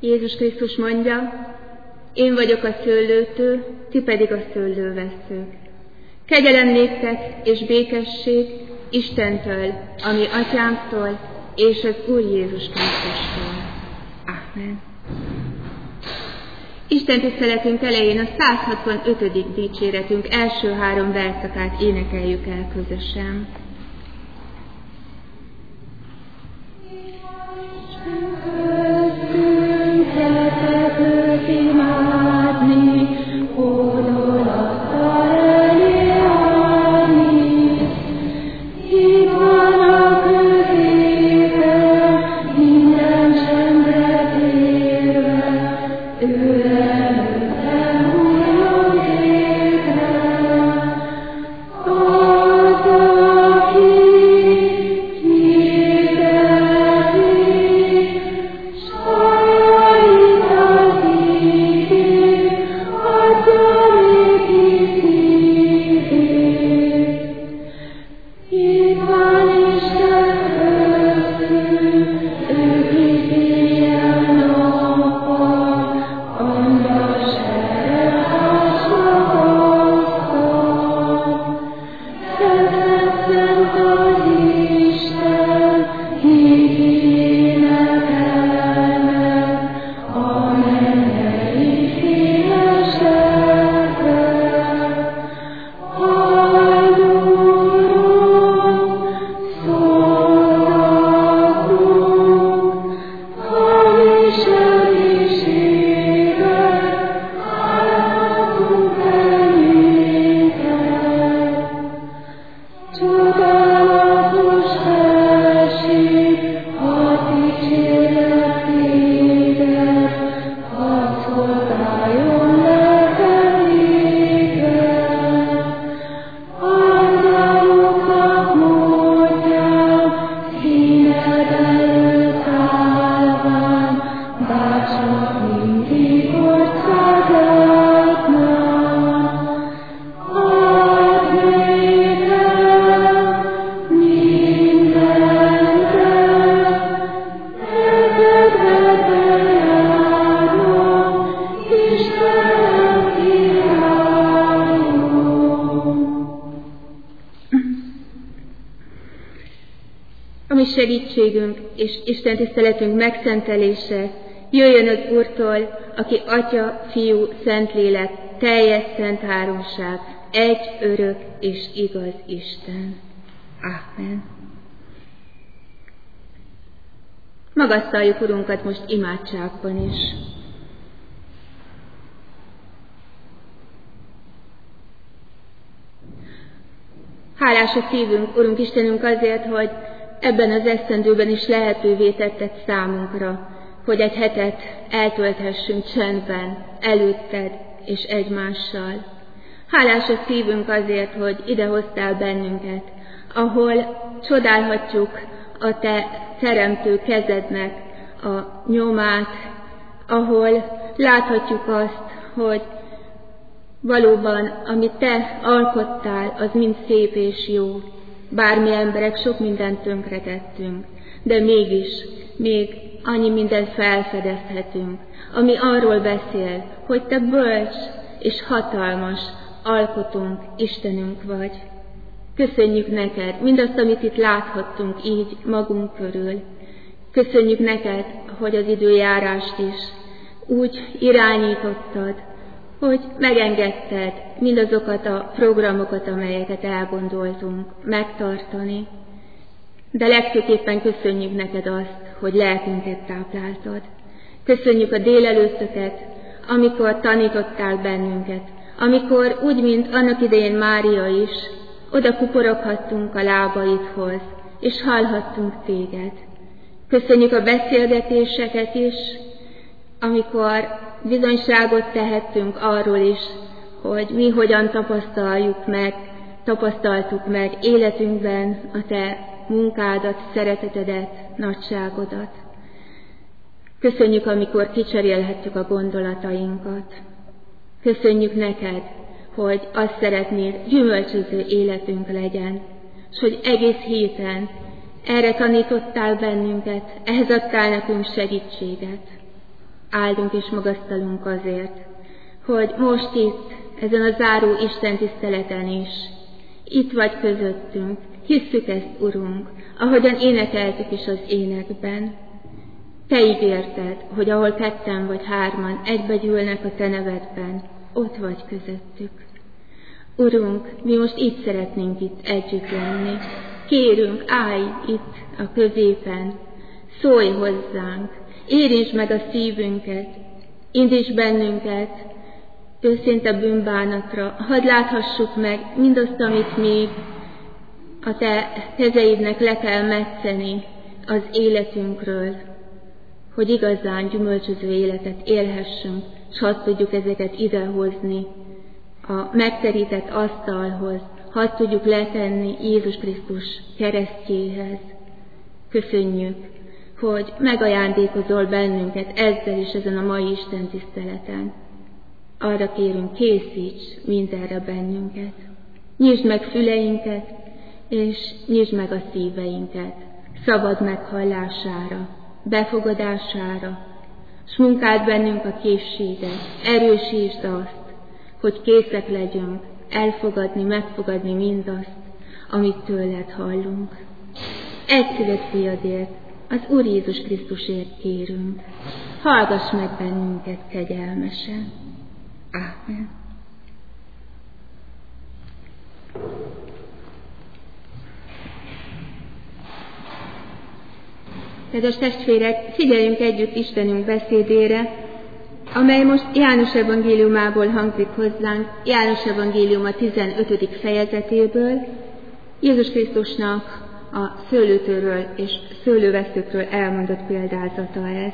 Jézus Krisztus mondja, én vagyok a szőlőtő, ti pedig a szőlővesszők. Kegyelem néktek és békesség Istentől, a mi atyánktól és az Úr Jézus Krisztustól. Amen. Isten tiszteletünk elején a 165. dicséretünk első 3 verszakát énekeljük el közösen. Segítségünk és Isten tiszteletünk megszentelése jöjjön az Úrtól, aki Atya, Fiú, Szentlélek, teljes szent háromság, egy örök és igaz Isten. Amen. Magasztaljuk Urunkat most imádságban is. Hálás a szívünk, Urunk Istenünk, azért, hogy ebben az esztendőben is lehetővé tetted számunkra, hogy egy hetet eltölthessünk csendben, előtted és egymással. Hálás a szívünk azért, hogy idehoztál bennünket, ahol csodálhatjuk a te teremtő kezednek a nyomát, ahol láthatjuk azt, hogy valóban, amit te alkottál, az mind szép és jó. Bár mi emberek sok mindent tönkretettünk, de mégis még annyi mindent felfedezhetünk, ami arról beszél, hogy te bölcs és hatalmas alkotunk, Istenünk vagy. Köszönjük neked mindazt, amit itt láthattunk így magunk körül. Köszönjük neked, hogy az időjárást is úgy irányítottad, hogy megengedted mindazokat a programokat, amelyeket elgondoltunk megtartani. De legfőképpen köszönjük neked azt, hogy lelkünket tápláltad. Köszönjük a délelőttöket, amikor tanítottál bennünket, amikor úgy, mint annak idején Mária is, oda kuporoghattunk a lábaidhoz, és hallhattunk téged. Köszönjük a beszélgetéseket is, amikor bizonyságot tehettünk arról is, hogy mi hogyan tapasztaltuk meg életünkben a te munkádat, szeretetedet, nagyságodat. Köszönjük, amikor kicserélhettük a gondolatainkat. Köszönjük neked, hogy azt szeretnéd, gyümölcsöző életünk legyen, és hogy egész héten erre tanítottál bennünket, ehhez adtál nekünk segítséget. áldunk és magasztalunk azért, hogy most itt, ezen a záró Isten tiszteleten is, itt vagy közöttünk, hisszük ezt, Urunk, ahogyan énekeltük is az énekben. Te ígérted, hogy ahol ketten vagy hárman egybegyűlnek a Te nevedben, ott vagy közöttük. Urunk, mi most itt szeretnénk itt együtt lenni. Kérünk, állj itt a középen, szólj hozzánk, érintsd meg a szívünket, indíts bennünket őszinte bűnbánatra, hadd láthassuk meg mindazt, amit még a Te kezeidnek le kell metszeni az életünkről, hogy igazán gyümölcsöző életet élhessünk, s hadd tudjuk ezeket idehozni a megterített asztalhoz, hadd tudjuk letenni Jézus Krisztus keresztjéhez. Köszönjük, hogy megajándékozol bennünket ezzel is ezen a mai Isten tiszteleten. Arra kérünk, készíts mindenre bennünket. Nyisd meg füleinket, és nyisd meg a szíveinket szabad meghallására, befogadására, s munkáld bennünk a készséget, erősítsd azt, hogy készek legyünk elfogadni, megfogadni mindazt, amit tőled hallunk. Egyszülött fiadért, az Úr Jézus Krisztusért kérünk, hallgass meg bennünket kegyelmesen. Ámen. Kedves testvérek, figyeljünk együtt Istenünk beszédére, amely most János evangéliumából hangzik hozzánk, János evangéliuma 15. fejezetéből, Jézus Krisztusnak a szőlőtőről és szőlőveszőkről elmondott példázata ez.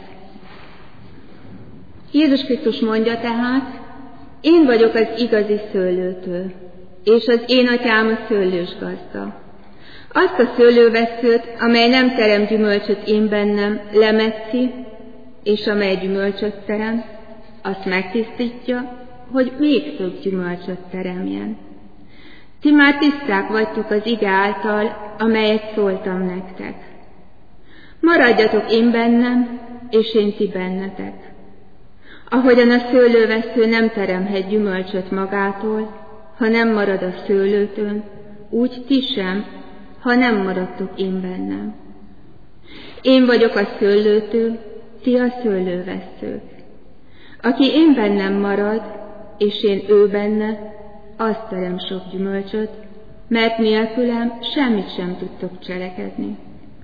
Jézus Krisztus mondja tehát, én vagyok az igazi szőlőtő, és az én atyám a szőlős gazda. Azt a szőlőveszőt, amely nem terem gyümölcsöt én bennem, lemetszi, és amely gyümölcsöt terem, azt megtisztítja, hogy még több gyümölcsöt teremjen. Ti már tiszták vagytok az ige által, amelyet szóltam nektek. Maradjatok én bennem, és én ti bennetek. Ahogyan a szőlővesző nem teremhet gyümölcsöt magától, ha nem marad a szőlőtőn, úgy ti sem, ha nem maradtok én bennem. Én vagyok a szőlőtő, ti a szőlőveszők. Aki én bennem marad, és én ő benne, az terem sok gyümölcsöt, mert nélkülem semmit sem tudtok cselekedni.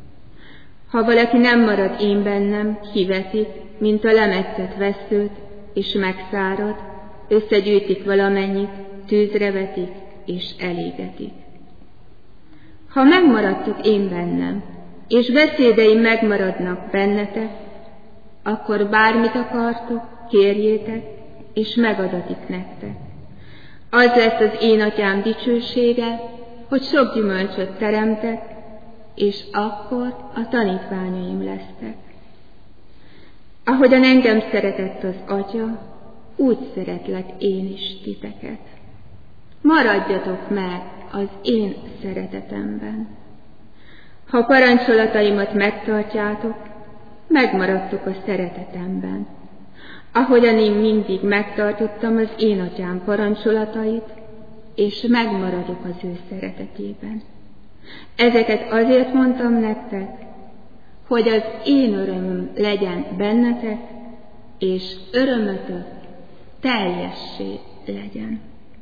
Ha valaki nem marad én bennem, kivetik, mint a lemetszett vesszőt, és megszárad, összegyűjtik valamennyit, tűzre vetik, és elégetik. Ha megmaradtok én bennem, és beszédeim megmaradnak bennetek, akkor bármit akartok, kérjétek, és megadatik nektek. Az lesz az én atyám dicsősége, hogy sok gyümölcsöt teremtek, és akkor a tanítványaim lesztek. Ahogyan engem szeretett az Atya, úgy szeretlek én is titeket. Maradjatok meg az én szeretetemben. Ha parancsolataimat megtartjátok, megmaradtok a szeretetemben. Ahogyan én mindig megtartottam az én atyám parancsolatait, és megmaradok az ő szeretetében. Ezeket azért mondtam nektek, hogy az én örömöm legyen bennetek, és örömötök teljessé legyen.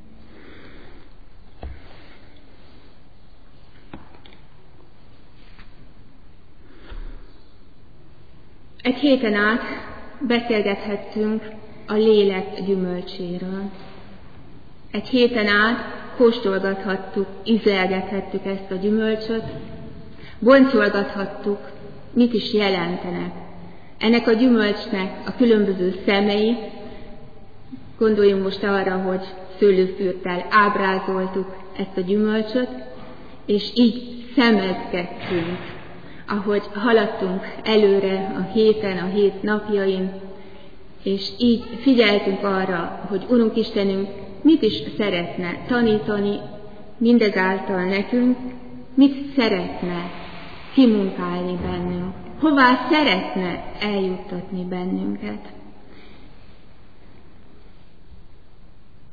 Egy héten át beszélgethettünk a lélek gyümölcséről. Egy héten át kóstolgathattuk, ízlelgethettük ezt a gyümölcsöt, boncolgathattuk, mit is jelentenek ennek a gyümölcsnek a különböző szemei. Gondoljunk most arra, hogy szőlőfürttel ábrázoltuk ezt a gyümölcsöt, és így szemezgettünk, ahogy haladtunk előre a héten, a hét napjain, és így figyeltünk arra, hogy Urunk Istenünk mit is szeretne tanítani mindezáltal nekünk, mit szeretne kimunkálni bennünk, hová szeretne eljuttatni bennünket.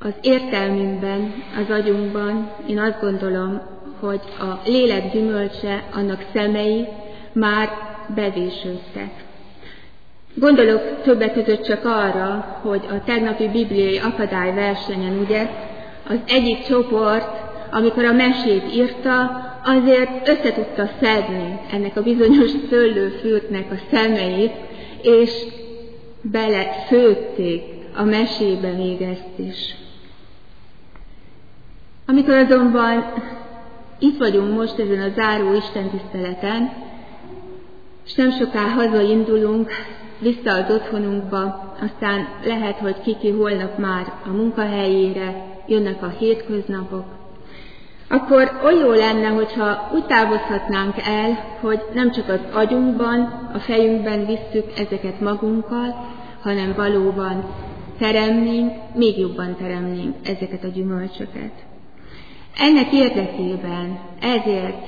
Az értelmünkben, az agyunkban én azt gondolom, hogy a lélek gyümölcse, annak szemei már bevésődtek. Gondolok többek között csak arra, hogy a tegnapi bibliai akadályversenyen ugye az egyik csoport, amikor a mesét írta, azért összetudta szedni ennek a bizonyos szőlőfürtnek a szemeit, és belefőtték a mesébe még ezt is. Amikor azonban itt vagyunk most ezen a záró istentiszteleten, és nem soká hazaindulunk vissza az otthonunkba, aztán lehet, hogy kiki holnap már a munkahelyére, jönnek a hétköznapok, akkor olyan jó lenne, hogyha úgy távozhatnánk el, hogy nem csak az agyunkban, a fejünkben visszük ezeket magunkkal, hanem valóban teremnénk, még jobban teremnénk ezeket a gyümölcsöket. Ennek érdekében, ezért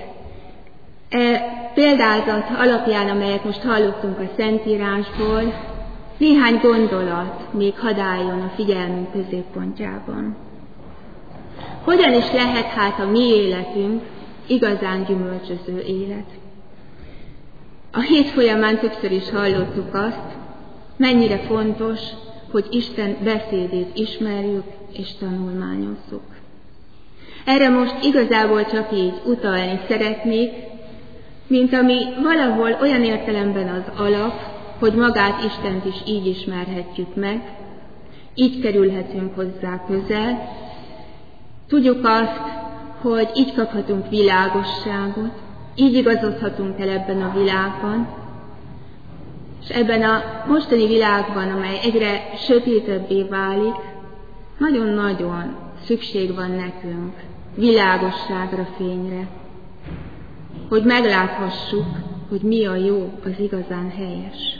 példázat alapján, amelyet most hallottunk a Szentírásból, néhány gondolat még hadd álljon a figyelmünk középpontjában. Hogyan is lehet hát a mi életünk igazán gyümölcsöző élet? A hét folyamán többször is hallottuk azt, mennyire fontos, hogy Isten beszédét ismerjük és tanulmányozzuk. Erre most igazából csak így utalni szeretnék, mint ami valahol olyan értelemben az alap, hogy magát Istent is így ismerhetjük meg, így kerülhetünk hozzá közel. Tudjuk azt, hogy így kaphatunk világosságot, így igazodhatunk el ebben a világban, és ebben a mostani világban, amely egyre sötétebbé válik, nagyon-nagyon szükség van nekünk világosságra, fényre, hogy megláthassuk, hogy mi a jó, az igazán helyes.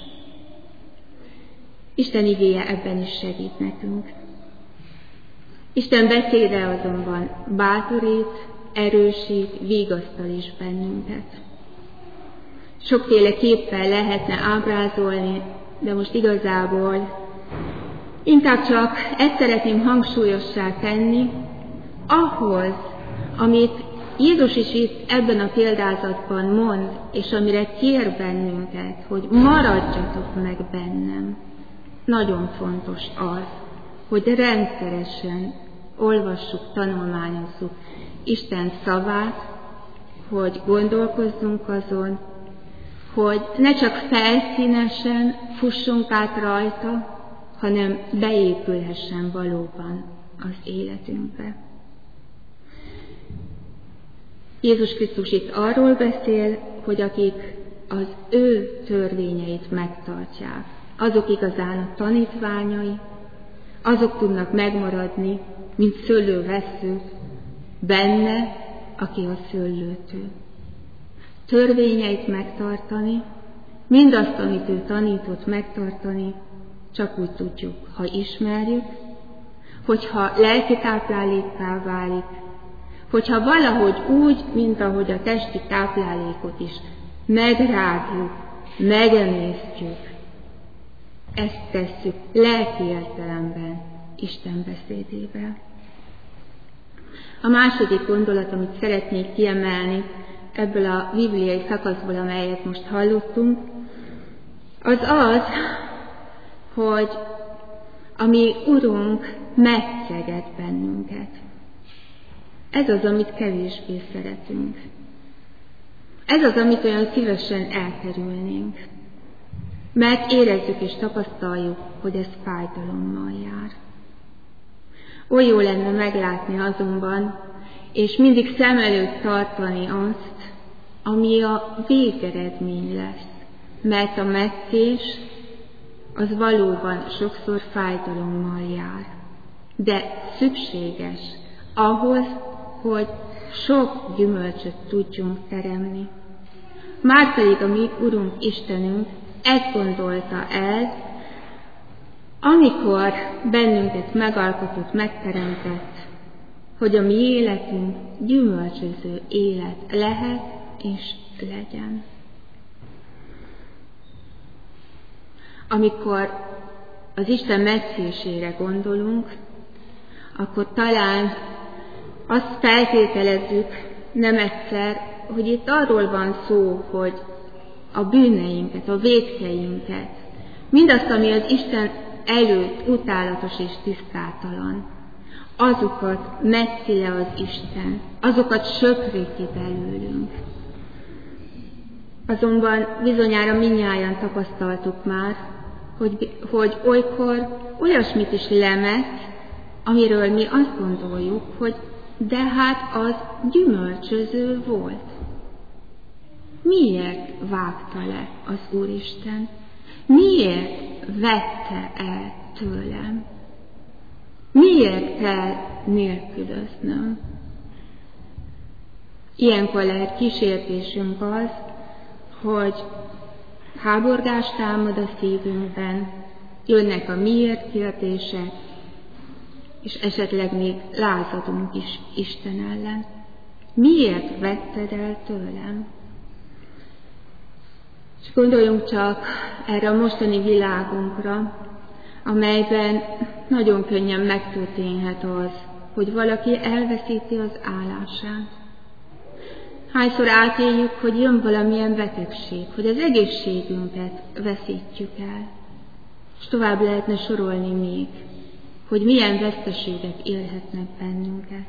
Isten igéje ebben is segít nekünk. Isten beszéde azonban bátorít, erősít, vigasztal is bennünket. Sokféle képpel lehetne ábrázolni, de most igazából inkább csak ezt szeretném hangsúlyossá tenni, ahhoz, amit Jézus is itt ebben a példázatban mond, és amire kér bennünket, hogy maradjatok meg bennem. Nagyon fontos az, hogy rendszeresen olvassuk, tanulmányozzuk Isten szavát, hogy gondolkozzunk azon, hogy ne csak felszínesen fussunk át rajta, hanem beépülhessen valóban az életünkbe. Jézus Krisztus itt arról beszél, hogy akik az ő törvényeit megtartják, azok igazán a tanítványai, azok tudnak megmaradni, mint szőlővessző, benne, aki a szőlőtő. Törvényeit megtartani, mindazt, amit ő tanított megtartani, csak úgy tudjuk, ha ismerjük, hogyha lelki táplálékká válik, hogyha valahogy úgy, mint ahogy a testi táplálékot is megrágjuk, megemésztjük, ezt tesszük lelki értelemben Isten beszédével. A második gondolat, amit szeretnék kiemelni ebből a bibliai szakaszból, amelyet most hallottunk, az az, hogy a mi Urunk metszeget bennünket. Ez az, amit kevésbé szeretünk. Ez az, amit olyan szívesen elkerülnénk. Mert érezzük és tapasztaljuk, hogy ez fájdalommal jár. Oly jó lenne meglátni azonban, és mindig szem előtt tartani azt, ami a végeredmény lesz. Mert a metszés az valóban sokszor fájdalommal jár. De szükséges ahhoz, hogy sok gyümölcsöt tudjunk teremni. Márpedig a mi Urunk Istenünk ezt gondolta el, amikor bennünket megalkotott, megteremtett, hogy a mi életünk gyümölcsöző élet lehet és legyen. Amikor az Isten metszésére gondolunk, akkor talán azt feltételezzük nem egyszer, hogy itt arról van szó, hogy a bűneinket, a vétkeinket, mindazt, ami az Isten előtt utálatos és tisztátalan, azokat metszi le az Isten, azokat söpri ki belőlünk. Azonban bizonyára mindnyájan tapasztaltuk már, hogy olykor olyasmit is lemet, amiről mi azt gondoljuk, hogy de hát az gyümölcsöző volt. Miért vágta le az Úristen? Miért vette el tőlem? Miért kell nélkülöznöm? Ilyenkor lehet kísértésünk az, hogy háborgás támad a szívünkben, jönnek a miért kérdések, és esetleg még lázadunk is Isten ellen. Miért vetted el tőlem? És gondoljunk csak erre a mostani világunkra, amelyben nagyon könnyen megtörténhet az, hogy valaki elveszíti az állását. Hányszor átéljük, hogy jön valamilyen betegség, hogy az egészségünket veszítjük el. És tovább lehetne sorolni még, hogy milyen veszteségek élhetnek bennünket.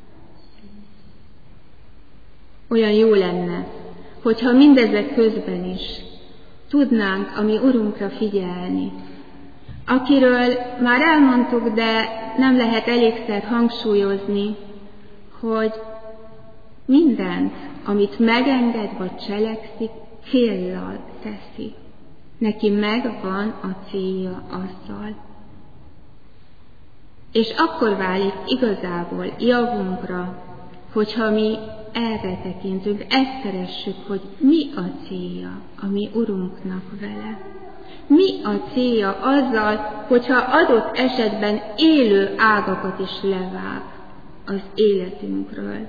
Olyan jó lenne, hogyha mindezek közben is tudnánk a mi Urunkra figyelni, akiről már elmondtuk, de nem lehet elégszer hangsúlyozni, hogy mindent, amit megenged vagy cselekszik, céllal teszi. Neki megvan a célja azzal. És akkor válik igazából javunkra, hogyha mi erre tekintünk, ezt keressük, hogy mi a célja a mi Urunknak vele. Mi a célja azzal, hogyha adott esetben élő ágakat is levág az életünkről.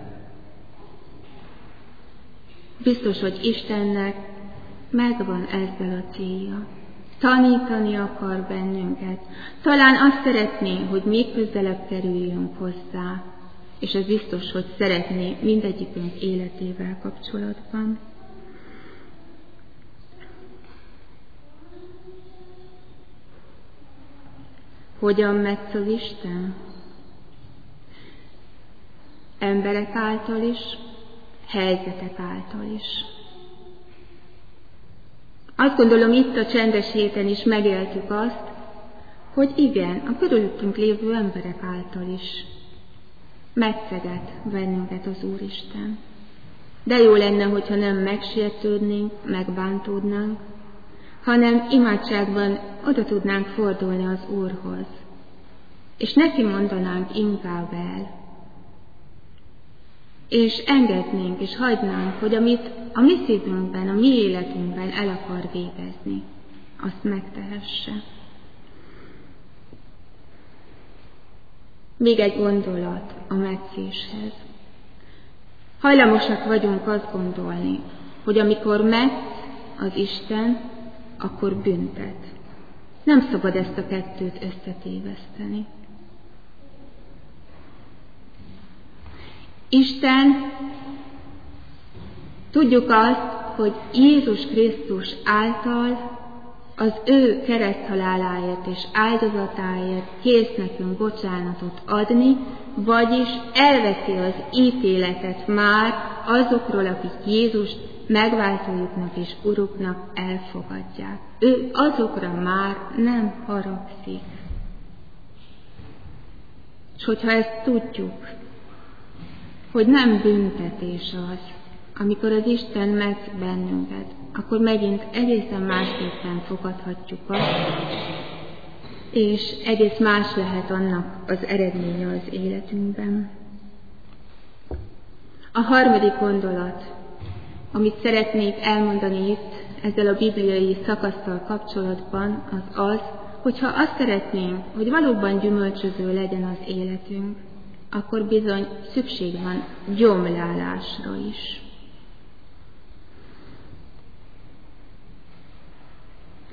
Biztos, hogy Istennek megvan ezzel a célja. Tanítani akar bennünket. Talán azt szeretné, hogy még közelebb kerüljünk hozzá, és ez biztos, hogy szeretné mindegyikünk életével kapcsolatban. Hogyan metsz az Isten? Emberek által is, helyzetek által is. Azt gondolom, itt a csendes héten is megéltük azt, hogy igen, a körülöttünk lévő emberek által is metszeget bennünket az Úristen. De jó lenne, hogyha nem megsértődnénk, megbántódnánk, hanem imádságban oda tudnánk fordulni az Úrhoz, és neki mondanánk inkább el, és engednénk, és hagynánk, hogy amit a mi szívünkben, a mi életünkben el akar végezni, azt megtehesse. Még egy gondolat a metszéshez. Hajlamosak vagyunk azt gondolni, hogy amikor metsz az Isten, akkor büntet. Nem szabad ezt a kettőt összetéveszteni. Isten, tudjuk azt, hogy Jézus Krisztus által az ő kereszthaláláért és áldozatáért kész nekünk bocsánatot adni, vagyis elveszi az ítéletet már azokról, akik Jézust megváltójuknak és Uruknak elfogadják. Ő azokra már nem haragszik. És hogyha ezt tudjuk, hogy nem büntetés az, amikor az Isten metsz bennünket, akkor megint egészen másképpen fogadhatjuk azt, és egész más lehet annak az eredménye az életünkben. A harmadik gondolat, amit szeretnék elmondani itt ezzel a bibliai szakasszal kapcsolatban, az az, hogyha azt szeretnénk, hogy valóban gyümölcsöző legyen az életünk, akkor bizony szükség van gyomlálásra is.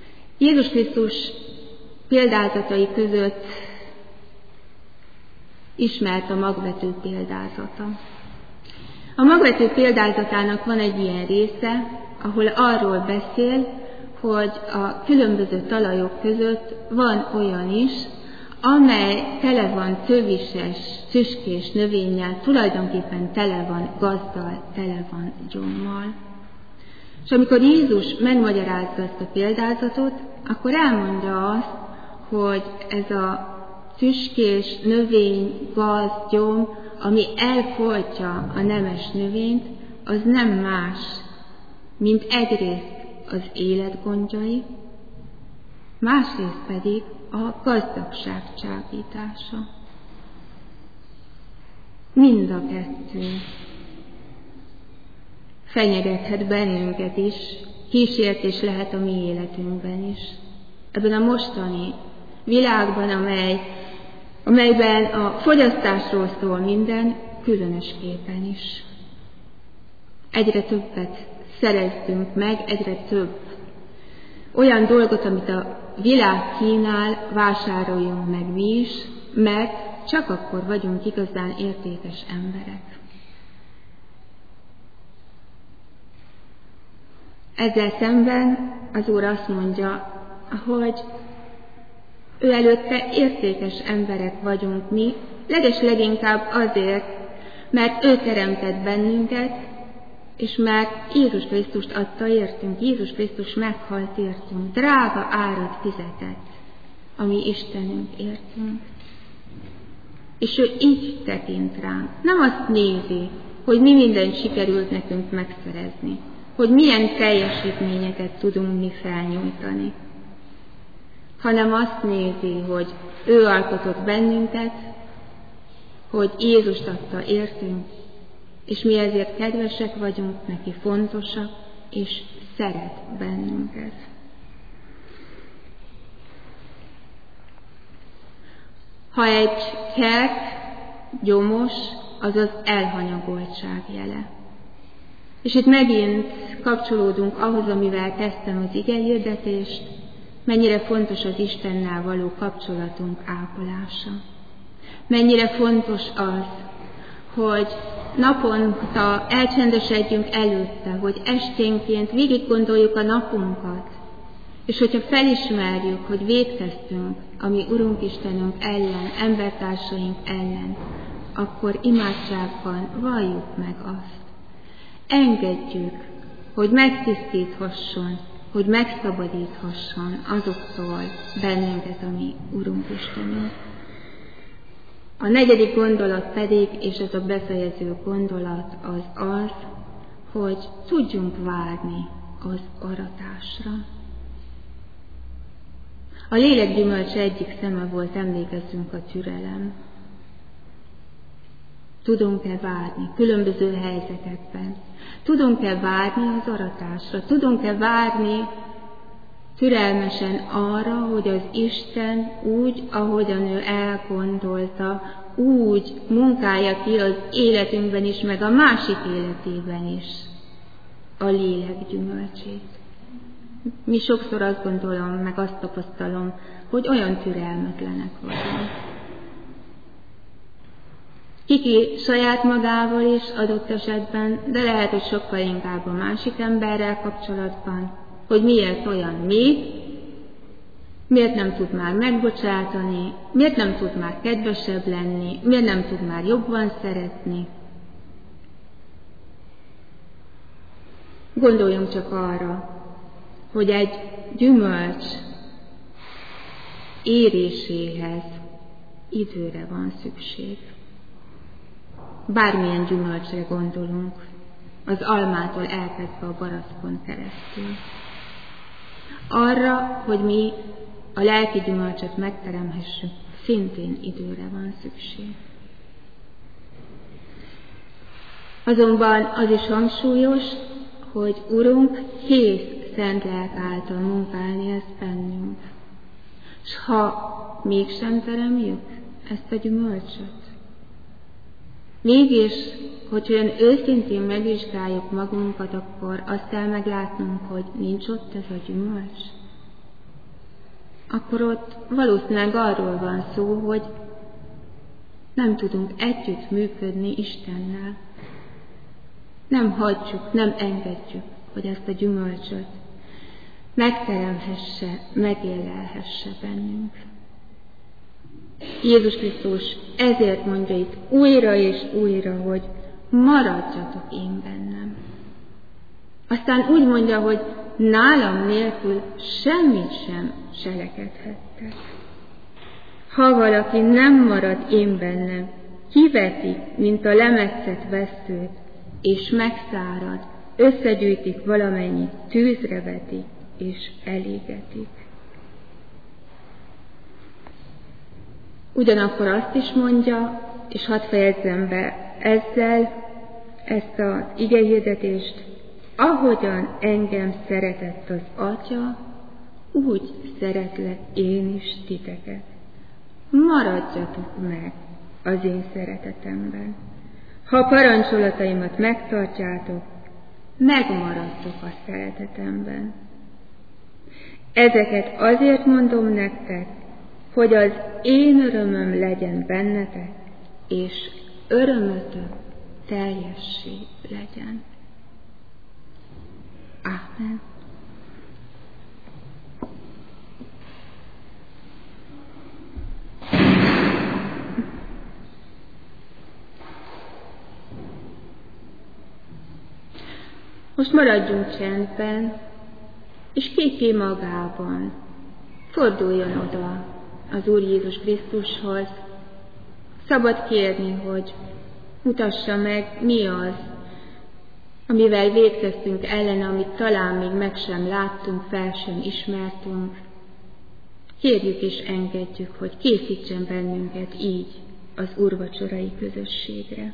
Jézus Krisztus példázatai között ismert a magvető példázata. A magvető példázatának van egy ilyen része, ahol arról beszél, hogy a különböző talajok között van olyan is, amely tele van tövises, csüskés növényel, tulajdonképpen tele van gazdal, tele van gyommal. És amikor Jézus megmagyarázza ezt a példázatot, akkor elmondja azt, hogy ez a tüskés növény, gaz, gyom, ami elfoltja a nemes növényt, az nem más, mint egyrészt az élet gondjai, másrészt pedig a gazdagság csábítása. Mind a kettő fenyegethet bennünket is, kísértés lehet a mi életünkben is. Ebben a mostani világban, amelyben a fogyasztásról szól minden, különösképpen is. Egyre többet szerezzünk meg, egyre több olyan dolgot, amit a világ kínál, vásároljunk meg mi is, mert csak akkor vagyunk igazán értékes emberek. Ezzel szemben az Úr azt mondja, hogy ő előtte értékes emberek vagyunk mi, leginkább azért, mert ő teremtett bennünket, és mert Jézus Krisztust adta értünk, Jézus Krisztus meghalt értünk, drága árat fizetett, ami Istenünk értünk. És ő így tekint ránk. Nem azt nézi, hogy mi mindent sikerült nekünk megszerezni, hogy milyen teljesítményeket tudunk mi felnyújtani, hanem azt nézi, hogy ő alkotott bennünket, hogy Jézust adta értünk, és mi ezért kedvesek vagyunk, neki fontosak, és szeret bennünket. Ha egy kert gyomos, az az elhanyagoltság jele. És itt megint kapcsolódunk ahhoz, amivel kezdtem az igehirdetést, mennyire fontos az Istennel való kapcsolatunk ápolása. Mennyire fontos az, hogy naponta elcsendesedjünk előtte, hogy esténként végig gondoljuk a napunkat, és hogyha felismerjük, hogy vétkeztünk a mi Urunk Istenünk ellen, embertársaink ellen, akkor imádságban valljuk meg azt. Engedjük, hogy megtisztíthasson, hogy megszabadíthasson azoktól bennünket, a mi Urunk Istenünk. A negyedik gondolat pedig, és ez a befejező gondolat az, hogy tudjunk várni az aratásra. A lélek gyümölcse egyik szeme volt, emlékezzünk, a türelem. Tudunk-e várni különböző helyzetekben? Tudunk-e várni az aratásra? Tudunk-e várni türelmesen arra, hogy az Isten úgy, ahogyan ő elgondolta, úgy munkálja ki az életünkben is, meg a másik életében is a lélek gyümölcsét. Mi sokszor azt gondolom, meg azt tapasztalom, hogy olyan türelmetlenek vagyunk. Kiki saját magával is adott esetben, de lehet, hogy sokkal inkább a másik emberrel kapcsolatban, hogy miért olyan mély, miért nem tud már megbocsátani, miért nem tud már kedvesebb lenni, miért nem tud már jobban szeretni. Gondoljunk csak arra, hogy egy gyümölcs éréséhez időre van szükség. Bármilyen gyümölcsre gondolunk, az almától elkezdve a barackon keresztül. Arra, hogy mi a lelki gyümölcsöt megteremhessük, szintén időre van szükség. Azonban az is hangsúlyos, hogy Urunk kész szent lelk által munkálni ezt bennünk. S ha mégsem teremjük ezt a gyümölcsöt, mégis, hogy olyan őszintén megvizsgáljuk magunkat, akkor azt kell meglátnunk, hogy nincs ott ez a gyümölcs. Akkor ott valószínűleg arról van szó, hogy nem tudunk együtt működni Istennel. Nem hagyjuk, nem engedjük, hogy ezt a gyümölcsöt megteremhesse, megélelhesse bennünk. Jézus Krisztus ezért mondja itt újra és újra, hogy maradjatok én bennem. Aztán úgy mondja, hogy nálam nélkül semmit sem cselekedhettek. Ha valaki nem marad én bennem, kivetik, mint a lemetszett vesszőt, és megszárad, összegyűjtik valamennyit, tűzre vetik, és elégetik. Ugyanakkor azt is mondja, és hadd fejezzem be ezzel ezt az igehirdetést, ahogyan engem szeretett az Atya, úgy szeretlek én is titeket. Maradjatok meg az én szeretetemben. Ha a parancsolataimat megtartjátok, megmaradtok a szeretetemben. Ezeket azért mondom nektek, hogy az én örömöm legyen bennetek, és örömötök teljessé legyen. Ámen. Most maradjunk csendben, és ki magában forduljon oda az Úr Jézus Krisztushoz. Szabad kérni, hogy mutassa meg, mi az, amivel vétkeztünk ellene, amit talán még meg sem láttunk, fel sem ismertünk. Kérjük és engedjük, hogy készítsen bennünket így az úrvacsorai közösségre.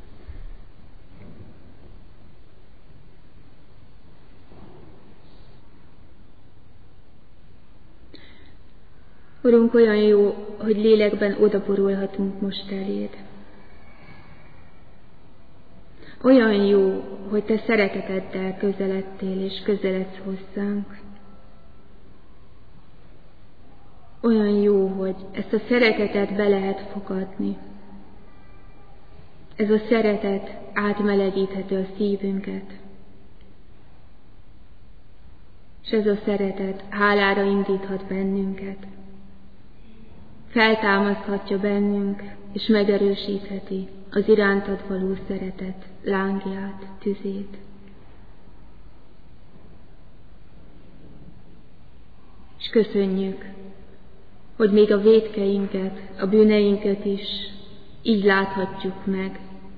Urunk, olyan jó, hogy lélekben odaborulhatunk most eléd. Olyan jó, hogy te szereteteddel közeledtél és közeledsz hozzánk. Olyan jó, hogy ezt a szeretetet be lehet fogadni. Ez a szeretet átmelegítheti a szívünket. És ez a szeretet hálára indíthat bennünket. Feltámaszthatja bennünk, és megerősítheti az irántad való szeretet lángját, tüzét. És köszönjük, hogy még a vétkeinket, a bűneinket is így láthatjuk meg.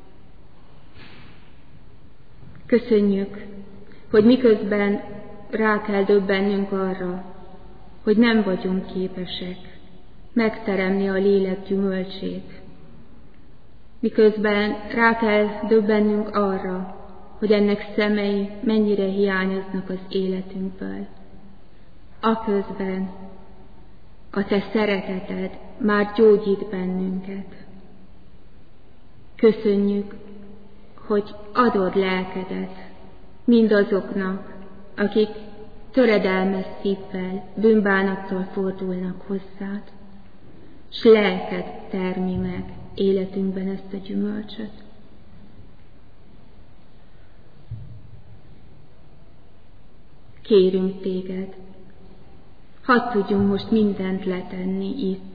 Köszönjük, hogy miközben rá kell döbbennünk arra, hogy nem vagyunk képesek megteremni a lélek gyümölcsét. Miközben rá kell döbbennünk arra, hogy ennek szemei mennyire hiányoznak az életünkből. Aközben a te szereteted már gyógyít bennünket. Köszönjük, hogy adod lelkedet mindazoknak, akik töredelmes szívvel, bűnbánattal fordulnak hozzád, s lelked termi meg életünkben ezt a gyümölcsöt. Kérünk téged, hadd tudjunk most mindent letenni itt.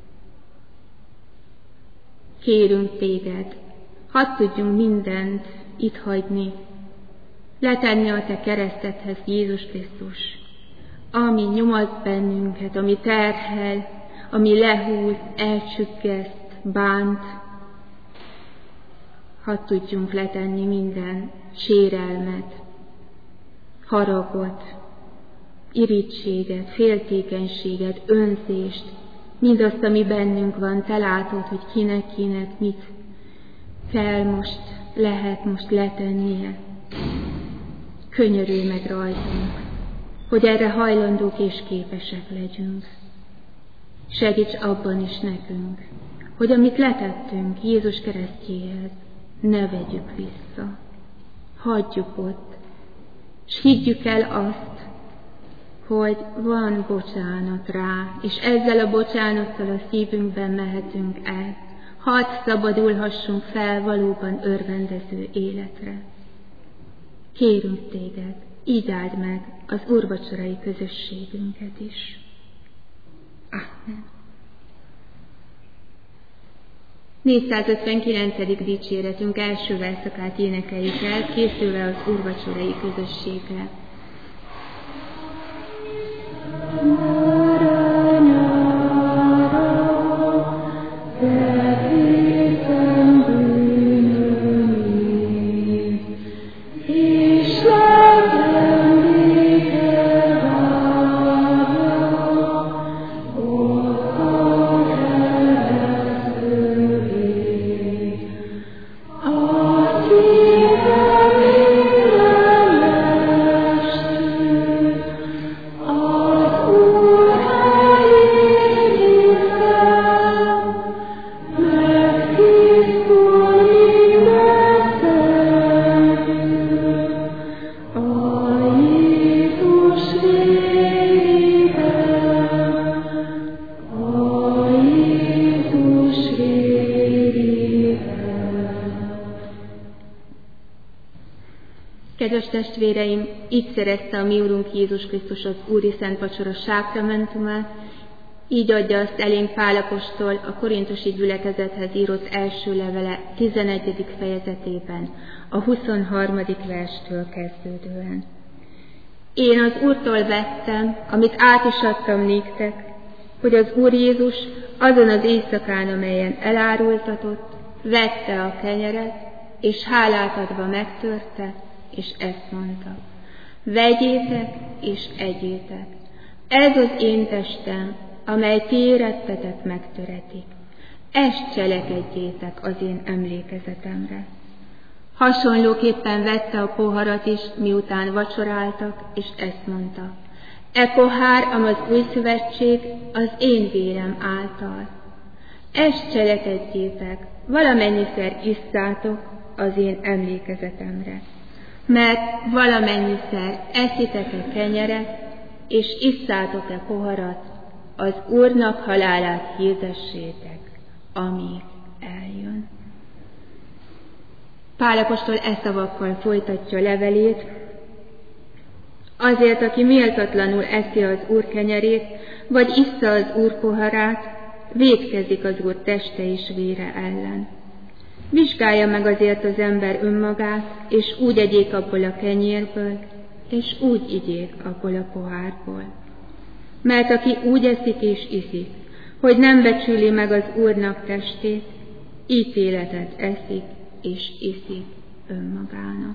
Kérünk téged, hadd tudjunk mindent itt hagyni, letenni a te keresztedhez, Jézus Krisztus, ami nyomat bennünket, ami terhel, ami lehúz, elcsüggeszt, bánt. Hadd tudjunk letenni minden sérelmet, haragot, irítséget, féltékenységet, önzést, mindazt, ami bennünk van. Te látod, hogy kinek mit kell most, lehet most letennie. Könyörülj meg rajtunk, hogy erre hajlandók és képesek legyünk. Segíts abban is nekünk, hogy amit letettünk Jézus keresztjéhez, ne vegyük vissza. Hagyjuk ott, és higgyük el azt, hogy van bocsánat rá, és ezzel a bocsánattal a szívünkben mehetünk el hadd szabadulhassunk fel valóban örvendező életre. Kérünk téged, így áld meg az úrvacsorai közösségünket is. Amen. 459. dicséretünk első verszakát énekeljük el, készülve az úrvacsorai közösségre. Kedves testvéreim, így szerezte a mi Urunk Jézus Krisztus az Úri Szent Vacsora sákramentumát, így adja azt elénk Pál apostol a korintusi gyülekezethez írott első levele 11. fejezetében, a 23. verstől kezdődően. Én az Úrtól vettem, amit át is adtam néktek, hogy az Úr Jézus azon az éjszakán, amelyen elárultatott, vette a kenyeret, és hálát adva megtörte, és ezt mondta: vegyétek és egyétek, ez az én testem, amely ti érettetek megtöretik. Ezt cselekedjétek az én emlékezetemre. Hasonlóképpen vette a poharat is, miután vacsoráltak, és ezt mondta: e pohár, amaz új szövetség, az én vérem által. Ezt cselekedjétek, valamennyiszer isszátok az én emlékezetemre. Mert valamennyiszer eszitek-e kenyeret, és isszátok-e poharat, az Úrnak halálát hirdessétek, amíg eljön. Pál apostol e szavakkal folytatja levelét: azért, aki méltatlanul eszi az Úr kenyerét, vagy issza az Úr poharát, vétkezik az Úr teste és vére ellen. Vizsgálja meg azért az ember önmagát, és úgy egyék abból a kenyérből, és úgy igyék abból a pohárból. Mert aki úgy eszik és iszik, hogy nem becsüli meg az Úrnak testét, ítéletet eszik és iszik önmagának.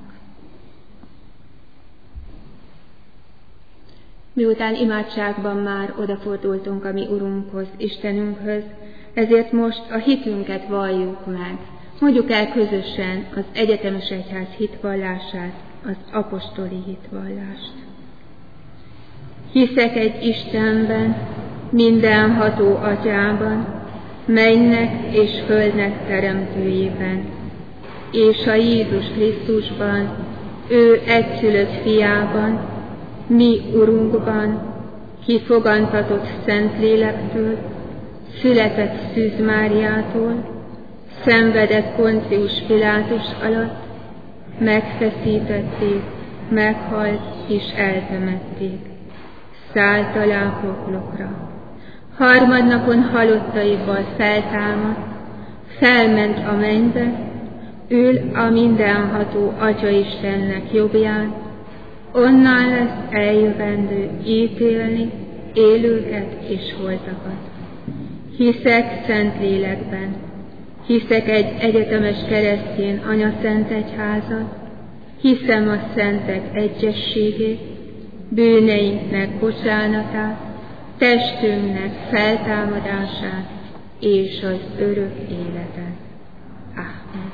Miután imádságban már odafordultunk a mi Urunkhoz, Istenünkhöz, ezért most a hitünket valljuk meg. Mondjuk el közösen az egyetemes egyház hitvallását, az apostoli hitvallást. Hiszek egy Istenben, mindenható Atyában, mennynek és földnek teremtőjében, és a Jézus Krisztusban, ő egyszülött fiában, mi Urunkban, ki fogantatott Szentlélektől, született Szűz Máriától, szenvedett Poncius Pilátus alatt, megfeszítették, meghalt és eltemették. Szállt alá poklokra. Harmadnapon halottaiból feltámadt, felment a mennybe, ül a mindenható Atya Istennek jobbján, onnan lesz eljövendő ítélni élőket és holtakat. Hiszek Szentlélekben, hiszek egy egyetemes keresztény anyaszent egyházat, hiszem a szentek egyességét, bűneinknek bocsánatát, testünknek feltámadását és az örök életet. Amen.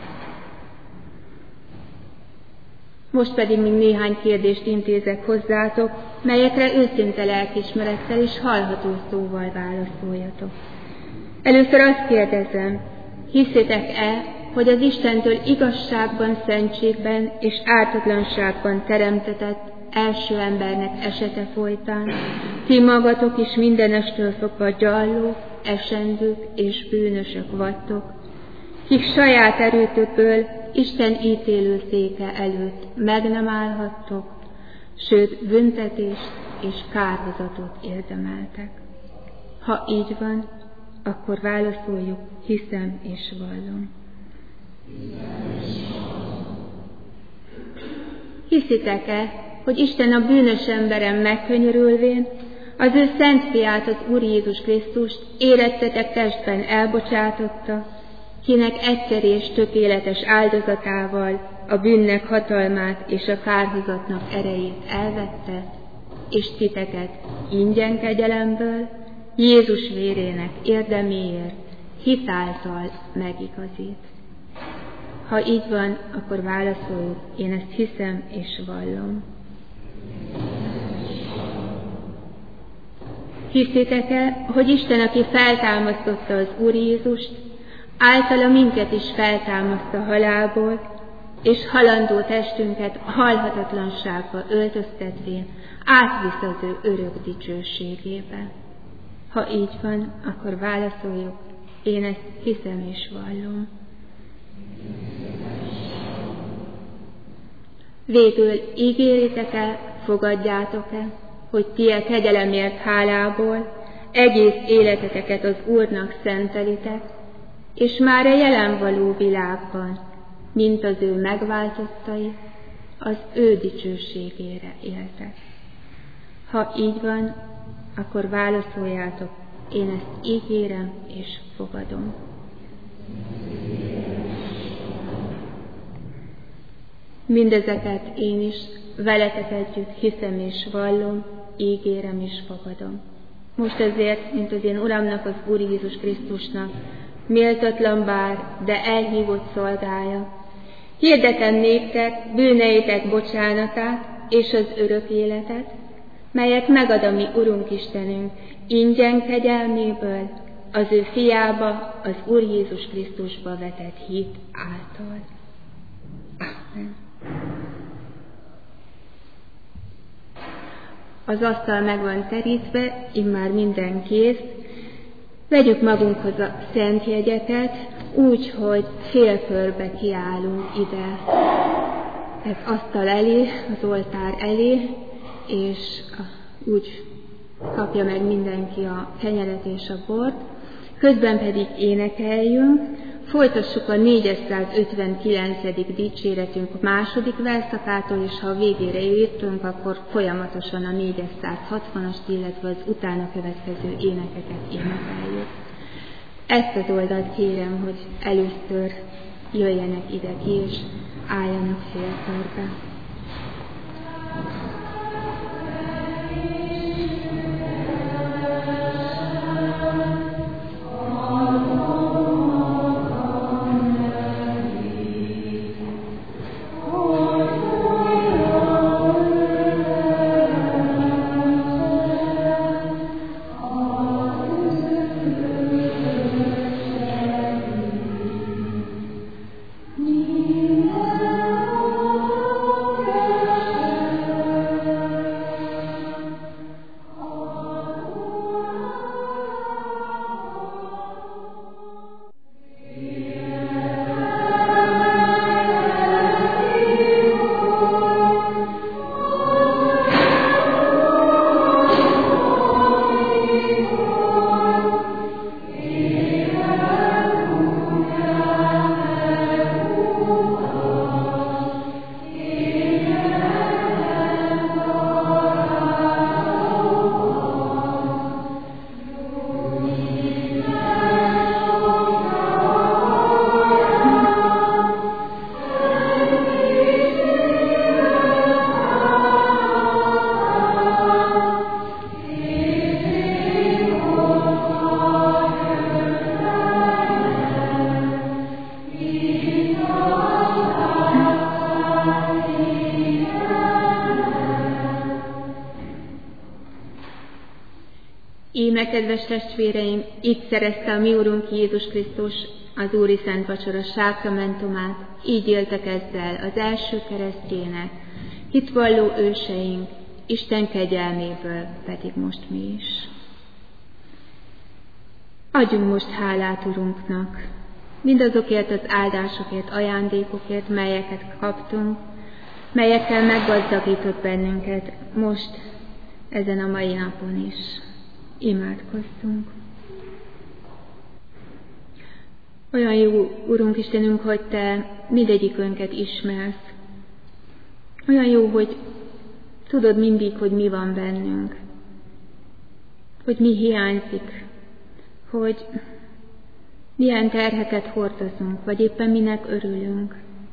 Most pedig még néhány kérdést intézek hozzátok, melyekre őszinte lelkiismerettel és hallható szóval válaszoljatok. Először azt kérdezem, hiszitek-e, hogy az Istentől igazságban, szentségben és ártatlanságban teremtetett első embernek esete folytán ti magatok is mindenestől fogva gyarlók, esendők és bűnösök vagytok, kik saját erőtökből Isten ítélő széke előtt meg nem állhattok, sőt büntetést és kárhozatot érdemeltek. Ha így van, akkor válaszoljuk, hiszem és vallom. Hiszitek-e, hogy Isten a bűnös emberen megkönyörülvén az ő szent fiát, az Úr Jézus Krisztust érettetek testben elbocsátotta, kinek egyszeri és tökéletes áldozatával a bűnnek hatalmát és a kárhozatnak erejét elvette, és titeket ingyen kegyelemből, Jézus vérének érdeméért hitáltal megigazít. Ha így van, akkor válaszoljuk, én ezt hiszem és vallom. Hiszitek-e, hogy Isten, aki feltámasztotta az Úr Jézust, általa minket is feltámaszt a halálból, és halandó testünket halhatatlanságba öltöztetvén átvisz az ő örök dicsőségébe? Ha így van, akkor válaszoljuk, én ezt hiszem és vallom. Végül ígéritek-e, fogadjátok-e, hogy ti a kegyelemért hálából egész életeteket az Úrnak szentelitek, és már a jelen való világban, mint az ő megváltottai, az ő dicsőségére éltek. Ha így van, akkor válaszoljátok, én ezt ígérem és fogadom. Mindezeket én is veletek együtt hiszem és vallom, ígérem és fogadom. Most ezért, mint az én Uramnak, az Úr Jézus Krisztusnak, méltatlan bár, de elhívott szolgája, hirdetem néktek bűneitek bocsánatát és az örök életet, melyet megad a mi Urunk Istenünk ingyen kegyelméből, az ő fiába, az Úr Jézus Krisztusba vetett hit által. Amen. Az asztal meg van terítve, immár minden kész. Vegyük magunkhoz a szent jegyeket, úgy, hogy félkörbe kiállunk ide. Ez asztal elé, az oltár elé, és úgy kapja meg mindenki a kenyeret és a bort. Közben pedig énekeljünk, folytassuk a 459. dicséretünk második verszakától, és ha a végére értünk, akkor folyamatosan a 460-ast, illetve az utána következő énekeket énekeljük. Ezt az oldalt kérem, hogy először jöjjenek ide ki, és álljanak félkörbe. Íme, kedves testvéreim, itt szerezte a mi Urunk Jézus Krisztus az Úri Szent Vacsora sákramentumát, így éltek ezzel az első keresztjének, hitvalló őseink, Isten kegyelméből pedig most mi is. Adjunk most hálát Urunknak, mindazokért az áldásokért, ajándékokért, melyeket kaptunk, melyekkel meggazdagított bennünket most, ezen a mai napon is. Imádkozzunk. Olyan jó, Urunk Istenünk, hogy Te mindegyikünket ismersz. Olyan jó, hogy tudod mindig, hogy mi van bennünk, hogy mi hiányzik, hogy milyen terheket hordozunk, vagy éppen minek örülünk.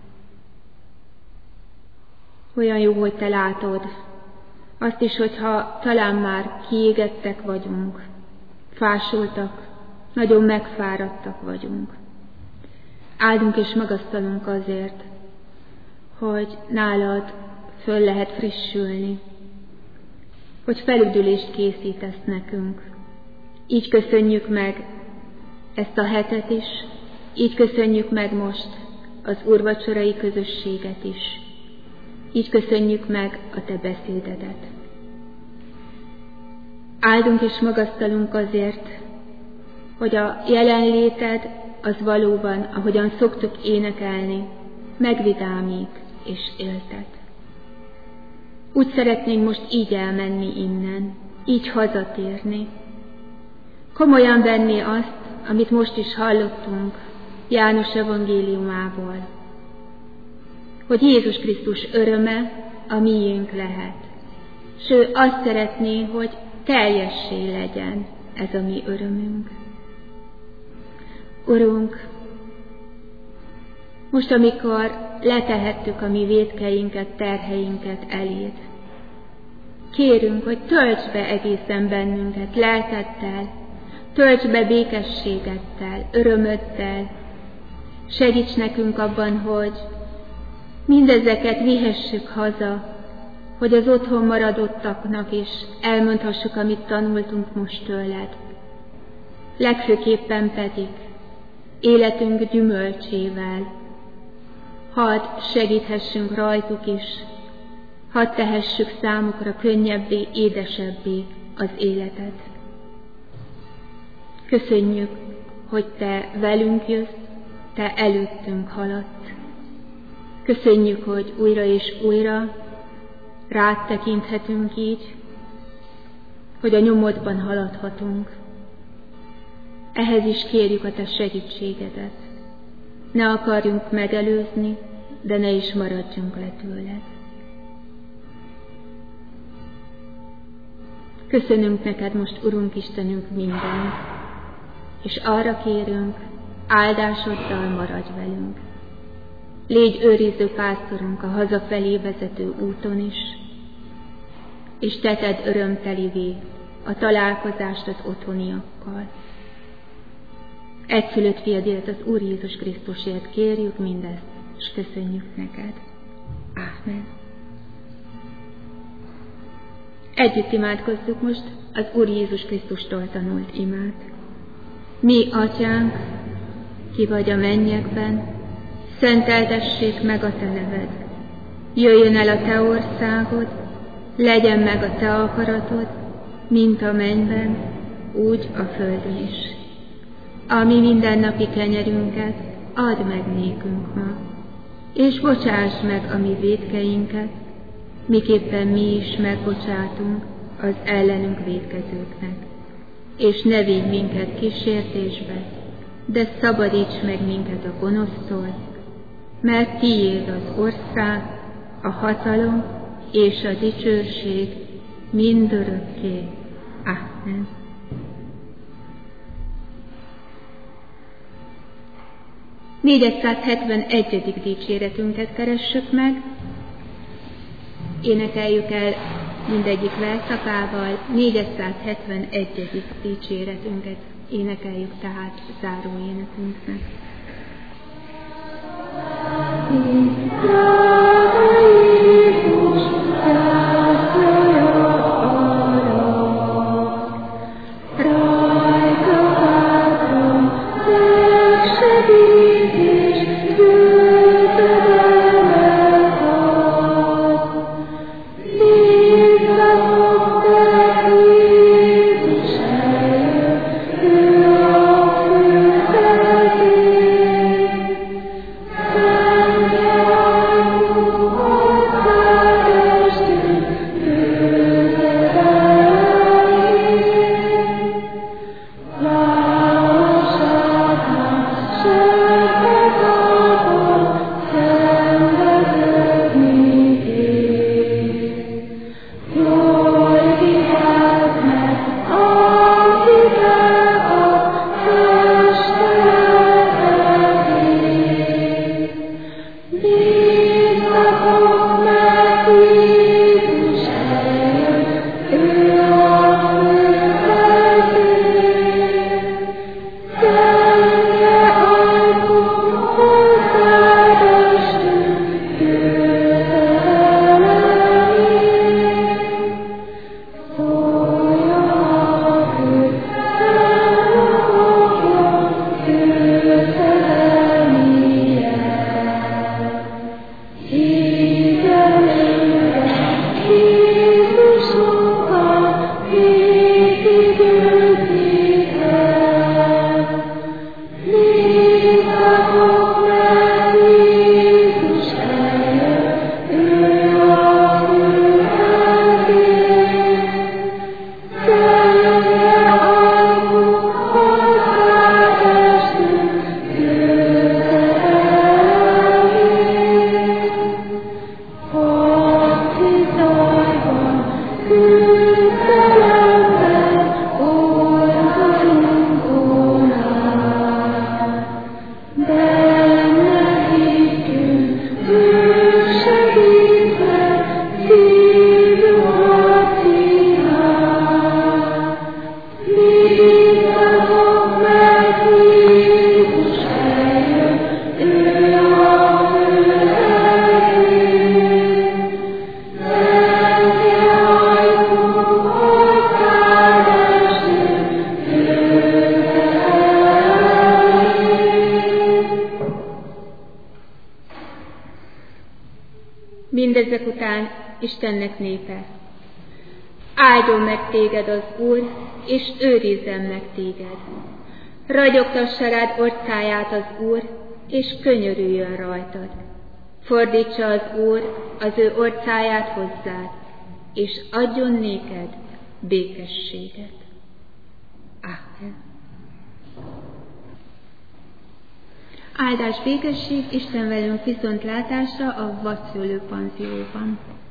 Olyan jó, hogy Te látod azt is, hogyha talán már kiégettek vagyunk, fásultak, nagyon megfáradtak vagyunk. Áldunk és magasztalunk azért, hogy nálad föl lehet frissülni, hogy felüdülést készítesz nekünk. Így köszönjük meg ezt a hetet is, így köszönjük meg most az úrvacsorai közösséget is. Így köszönjük meg a Te beszédedet. Áldunk és magasztalunk azért, hogy a jelenléted az valóban, ahogyan szoktuk énekelni, megvidámít és éltet. Úgy szeretnénk most így elmenni innen, így hazatérni. Komolyan venni azt, amit most is hallottunk János evangéliumából, hogy Jézus Krisztus öröme a miénk lehet. S ő azt szeretné, hogy teljessé legyen ez a mi örömünk. Urunk, most, amikor letehettük a mi vétkeinket, terheinket eléd, kérünk, hogy tölts be egészen bennünket lelkeddel, tölts be békességeddel, örömöddel, segíts nekünk abban, hogy mindezeket vihessük haza, hogy az otthon maradottaknak is elmondhassuk, amit tanultunk most tőled. Legfőképpen pedig életünk gyümölcsével, hadd segíthessünk rajtuk is, hadd tehessük számukra könnyebbé, édesebbé az életet. Köszönjük, hogy Te velünk jössz, Te előttünk haladsz. Köszönjük, hogy újra és újra rád tekinthetünk így, hogy a nyomodban haladhatunk. Ehhez is kérjük a Te segítségedet. Ne akarjunk megelőzni, de ne is maradjunk le tőled. Köszönünk neked most, Urunk Istenünk, mindent, és arra kérünk, áldásoddal maradj velünk. Légy őriző pásztorunk a hazafelé vezető úton is, és te tedd örömtelivé a találkozást az otthoniakkal. Egyszülött fiadért, az Úr Jézus Krisztusért kérjük mindezt, és köszönjük neked. Ámen. Együtt imádkozzuk most az Úr Jézus Krisztustól tanult imát. Mi, Atyánk, ki vagy a mennyekben, szenteltessék meg a Te neved. Jöjjön el a Te országod, legyen meg a Te akaratod, mint a mennyben, úgy a földön is. A mi mindennapi kenyerünket add meg nékünk ma, és bocsásd meg a mi vétkeinket, miképpen mi is megbocsátunk az ellenünk vétkezőknek. És ne vigy minket kísértésbe, de szabadíts meg minket a gonosztól, mert tiéd az ország, a hatalom és a dicsőség mindörökké. Amen. ...471. dicséretünket keressük meg, énekeljük el mindegyik verszakával, 471. dicséretünket énekeljük tehát záró énekünknek. Amen. Mindezek után Istennek népe: áldjon meg téged az Úr, és őrizzen meg téged. Ragyogtassa rád orcáját az Úr, és könyörüljön rajtad. Fordítsa az Úr az ő orcáját hozzád, és adjon néked békességet. Ámen. Áldás, békesség, Isten velünk viszontlátásra a vadszőlő panzióban.